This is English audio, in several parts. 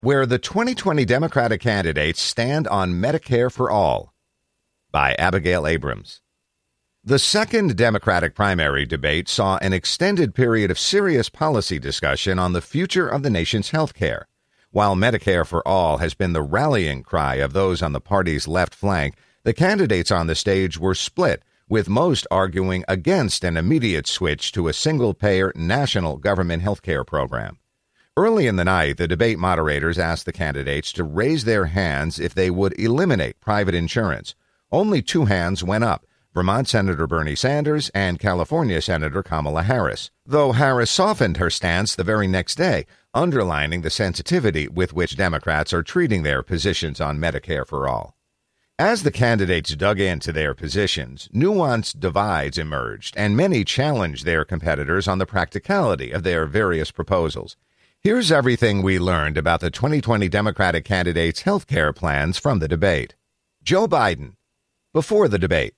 Where the 2020 Democratic Candidates Stand on Medicare for All by Abigail Abrams. The second Democratic primary debate saw an extended period of serious policy discussion on the future of the nation's health care. While Medicare for All has been the rallying cry of those on the party's left flank, the candidates on the stage were split, with most arguing against an immediate switch to a single-payer national government health care program. Early in the night, the debate moderators asked the candidates to raise their hands if they would eliminate private insurance. Only two hands went up, Vermont Senator Bernie Sanders and California Senator Kamala Harris, though Harris softened her stance the very next day, underlining the sensitivity with which Democrats are treating their positions on Medicare for All. As the candidates dug into their positions, nuanced divides emerged, and many challenged their competitors on the practicality of their various proposals. Here's everything we learned about the 2020 Democratic candidates' health care plans from the debate. Joe Biden. Before the debate,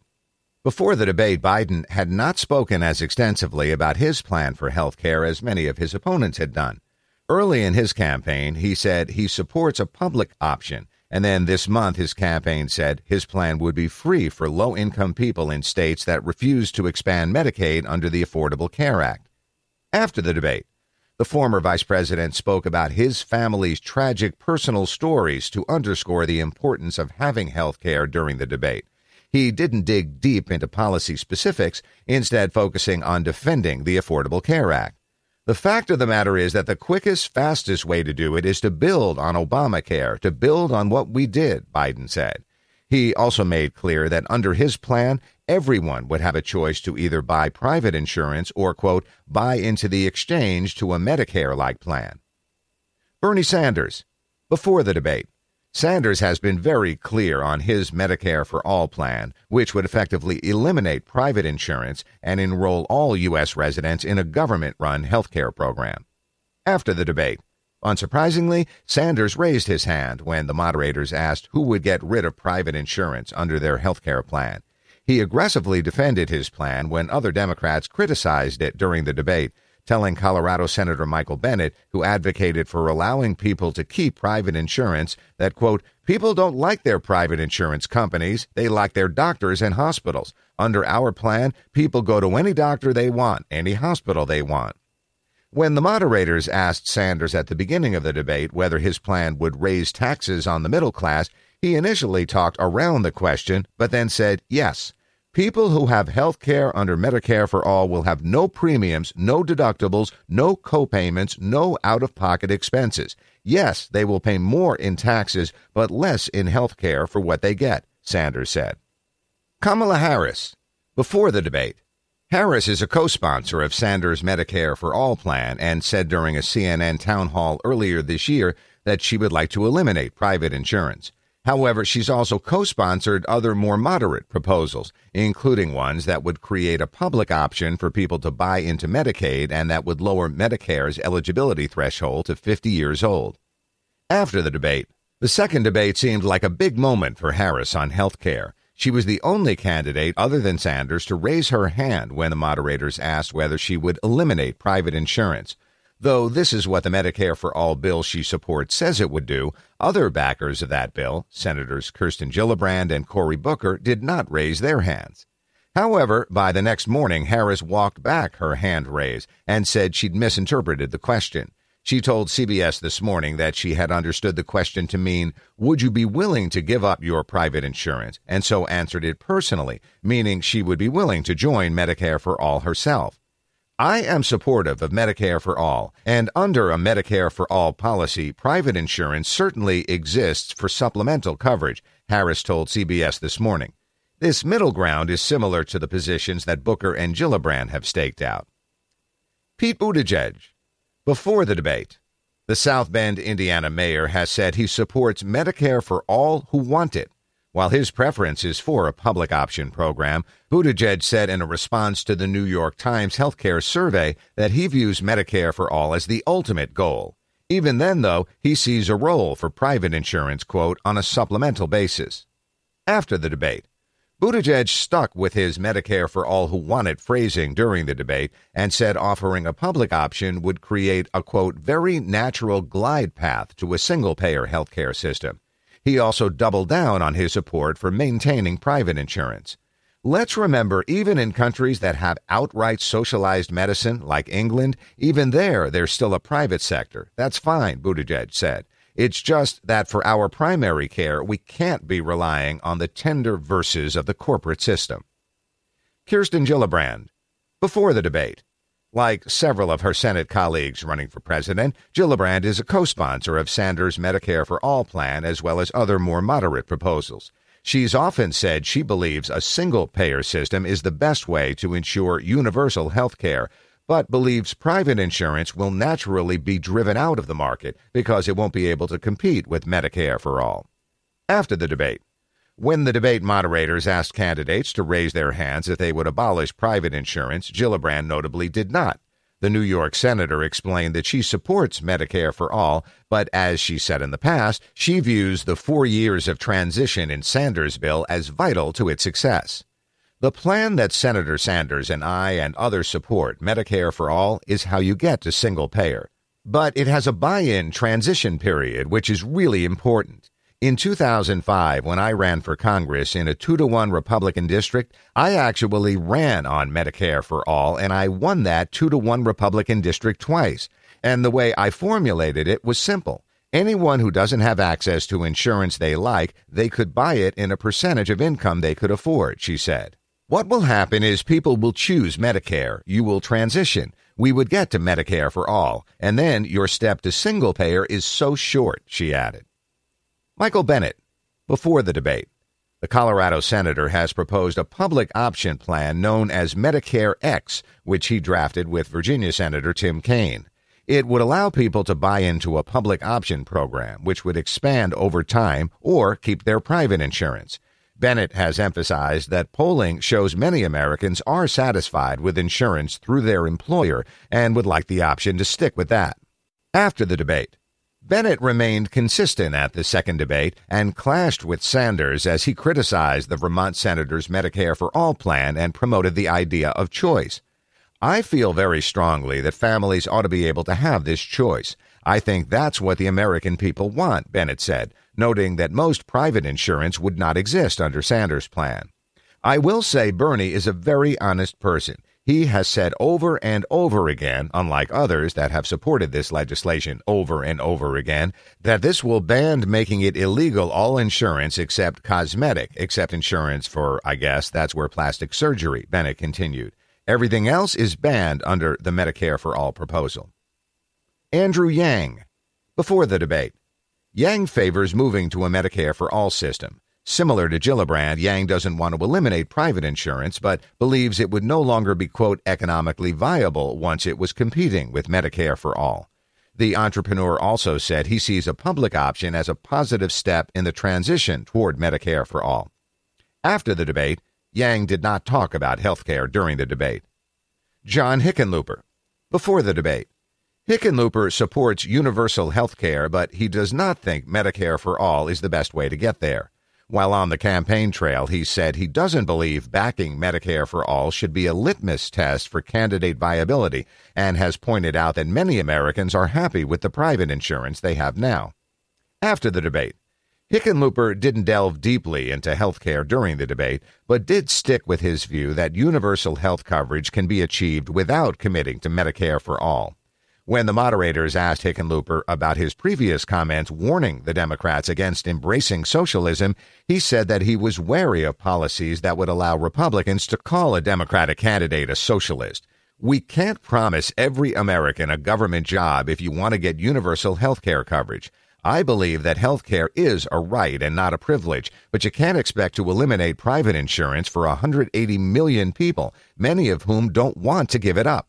Biden had not spoken as extensively about his plan for health care as many of his opponents had done. Early in his campaign, he said he supports a public option, and then this month his campaign said his plan would be free for low-income people in states that refused to expand Medicaid under the Affordable Care Act. After the debate, the former vice president spoke about his family's tragic personal stories to underscore the importance of having health care during the debate. He didn't dig deep into policy specifics, instead focusing on defending the Affordable Care Act. The fact of the matter is that the quickest, fastest way to do it is to build on Obamacare, to build on what we did, Biden said. He also made clear that under his plan, everyone would have a choice to either buy private insurance or, quote, buy into the exchange to a Medicare-like plan. Bernie Sanders. Before the debate, Sanders has been very clear on his Medicare for All plan, which would effectively eliminate private insurance and enroll all U.S. residents in a government-run health care program. After the debate, unsurprisingly, Sanders raised his hand when the moderators asked who would get rid of private insurance under their health care plan. He aggressively defended his plan when other Democrats criticized it during the debate, telling Colorado Senator Michael Bennet, who advocated for allowing people to keep private insurance, that, quote, people don't like their private insurance companies, they like their doctors and hospitals. Under our plan, people go to any doctor they want, any hospital they want. When the moderators asked Sanders at the beginning of the debate whether his plan would raise taxes on the middle class, he initially talked around the question, but then said, yes, people who have health care under Medicare for All will have no premiums, no deductibles, no co-payments, no out-of-pocket expenses. Yes, they will pay more in taxes, but less in health care for what they get, Sanders said. Kamala Harris. Before the debate, Harris is a co-sponsor of Sanders' Medicare for All plan and said during a CNN town hall earlier this year that she would like to eliminate private insurance. However, she's also co-sponsored other more moderate proposals, including ones that would create a public option for people to buy into Medicaid and that would lower Medicare's eligibility threshold to 50 years old. After the debate, the second debate seemed like a big moment for Harris on health care. She was the only candidate other than Sanders to raise her hand when the moderators asked whether she would eliminate private insurance. Though this is what the Medicare for All bill she supports says it would do, other backers of that bill, Senators Kirsten Gillibrand and Cory Booker, did not raise their hands. However, by the next morning, Harris walked back her hand raise and said she'd misinterpreted the question. She told CBS this morning that she had understood the question to mean, would you be willing to give up your private insurance, and so answered it personally, meaning she would be willing to join Medicare for All herself. I am supportive of Medicare for All, and under a Medicare for All policy, private insurance certainly exists for supplemental coverage, Harris told CBS this morning. This middle ground is similar to the positions that Booker and Gillibrand have staked out. Pete Buttigieg. Before the debate, the South Bend, Indiana mayor has said he supports Medicare for all who want it. While his preference is for a public option program, Buttigieg said in a response to the New York Times healthcare survey that he views Medicare for all as the ultimate goal. Even then, though, he sees a role for private insurance, quote, on a supplemental basis. After the debate, Buttigieg stuck with his Medicare for all who want it phrasing during the debate and said offering a public option would create a, quote, very natural glide path to a single-payer healthcare system. He also doubled down on his support for maintaining private insurance. Let's remember, even in countries that have outright socialized medicine, like England, even there's still a private sector. That's fine, Buttigieg said. It's just that for our primary care, we can't be relying on the tender verses of the corporate system. Kirsten Gillibrand. Before the debate. Like several of her Senate colleagues running for president, Gillibrand is a co-sponsor of Sanders' Medicare for All plan as well as other more moderate proposals. She's often said she believes a single-payer system is the best way to ensure universal health care, but believes private insurance will naturally be driven out of the market because it won't be able to compete with Medicare for All. After the debate. When the debate moderators asked candidates to raise their hands if they would abolish private insurance, Gillibrand notably did not. The New York senator explained that she supports Medicare for All, but as she said in the past, she views the 4 years of transition in Sanders' bill as vital to its success. The plan that Senator Sanders and I and others support, Medicare for All, is how you get to single payer. But it has a buy-in transition period, which is really important. In 2005, when I ran for Congress in a 2-to-1 Republican district, I actually ran on Medicare for All, and I won that 2-to-1 Republican district twice. And the way I formulated it was simple. Anyone who doesn't have access to insurance they like, they could buy it in a percentage of income they could afford, she said. What will happen is people will choose Medicare. You will transition. We would get to Medicare for All, and then your step to single payer is so short, she added. Michael Bennet. Before the debate. The Colorado senator has proposed a public option plan known as Medicare X, which he drafted with Virginia Senator Tim Kaine. It would allow people to buy into a public option program, which would expand over time or keep their private insurance. Bennett has emphasized that polling shows many Americans are satisfied with insurance through their employer and would like the option to stick with that. After the debate, Bennett remained consistent at the second debate and clashed with Sanders as he criticized the Vermont senator's Medicare for All plan and promoted the idea of choice. I feel very strongly that families ought to be able to have this choice. I think that's what the American people want, Bennett said, noting that most private insurance would not exist under Sanders' plan. I will say Bernie is a very honest person. He has said over and over again, unlike others that have supported this legislation over and over again, that this will ban making it illegal all insurance except cosmetic, except insurance for, I guess, that's where plastic surgery, Bennett continued. Everything else is banned under the Medicare for All proposal. Andrew Yang. Before the debate. Yang favors moving to a Medicare for All system. Similar to Gillibrand, Yang doesn't want to eliminate private insurance, but believes it would no longer be, quote, economically viable once it was competing with Medicare for All. The entrepreneur also said he sees a public option as a positive step in the transition toward Medicare for All. After the debate, Yang did not talk about health care during the debate. John Hickenlooper. Before the debate. Hickenlooper supports universal health care, but he does not think Medicare for All is the best way to get there. While on the campaign trail, he said he doesn't believe backing Medicare for All should be a litmus test for candidate viability and has pointed out that many Americans are happy with the private insurance they have now. After the debate, Hickenlooper didn't delve deeply into health care during the debate, but did stick with his view that universal health coverage can be achieved without committing to Medicare for All. When the moderators asked Hickenlooper about his previous comments warning the Democrats against embracing socialism, he said that he was wary of policies that would allow Republicans to call a Democratic candidate a socialist. We can't promise every American a government job if you want to get universal health care coverage. I believe that health care is a right and not a privilege, but you can't expect to eliminate private insurance for 180 million people, many of whom don't want to give it up.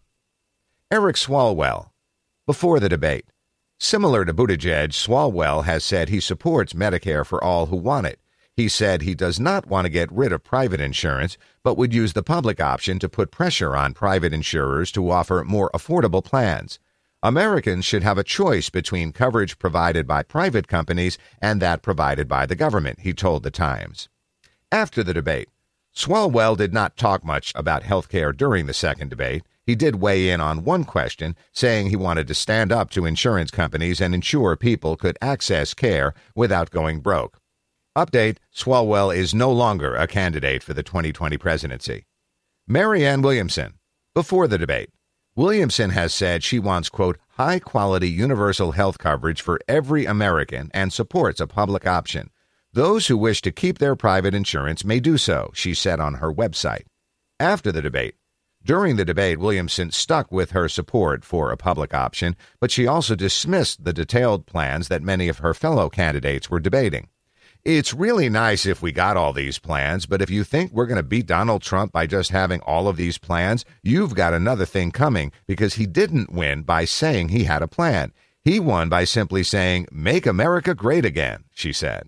Eric Swalwell. Before the debate. Similar to Buttigieg, Swalwell has said he supports Medicare for all who want it. He said he does not want to get rid of private insurance, but would use the public option to put pressure on private insurers to offer more affordable plans. Americans should have a choice between coverage provided by private companies and that provided by the government, he told The Times. After the debate, Swalwell did not talk much about health care during the second debate. He did weigh in on one question, saying he wanted to stand up to insurance companies and ensure people could access care without going broke. Update: Swalwell is no longer a candidate for the 2020 presidency. Marianne Williamson. Before the debate, Williamson has said she wants, quote, high-quality universal health coverage for every American and supports a public option. Those who wish to keep their private insurance may do so, she said on her website. After the debate, During the debate, Williamson stuck with her support for a public option, but she also dismissed the detailed plans that many of her fellow candidates were debating. It's really nice if we got all these plans, but if you think we're going to beat Donald Trump by just having all of these plans, you've got another thing coming, because he didn't win by saying he had a plan. He won by simply saying, "Make America great again," she said.